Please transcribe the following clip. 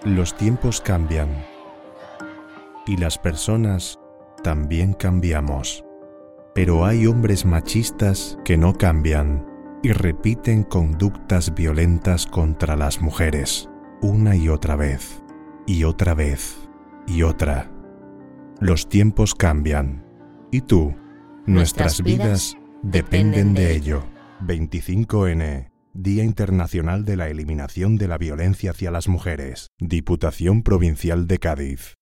Los tiempos cambian y las personas también cambiamos. Pero hay hombres machistas que no cambian y repiten conductas violentas contra las mujeres, una y otra vez, y otra vez, y otra. Los tiempos cambian. ¿Y tú? Nuestras vidas dependen de ello. 25N, Día Internacional de la Eliminación de la Violencia hacia las Mujeres. Diputación Provincial de Cádiz.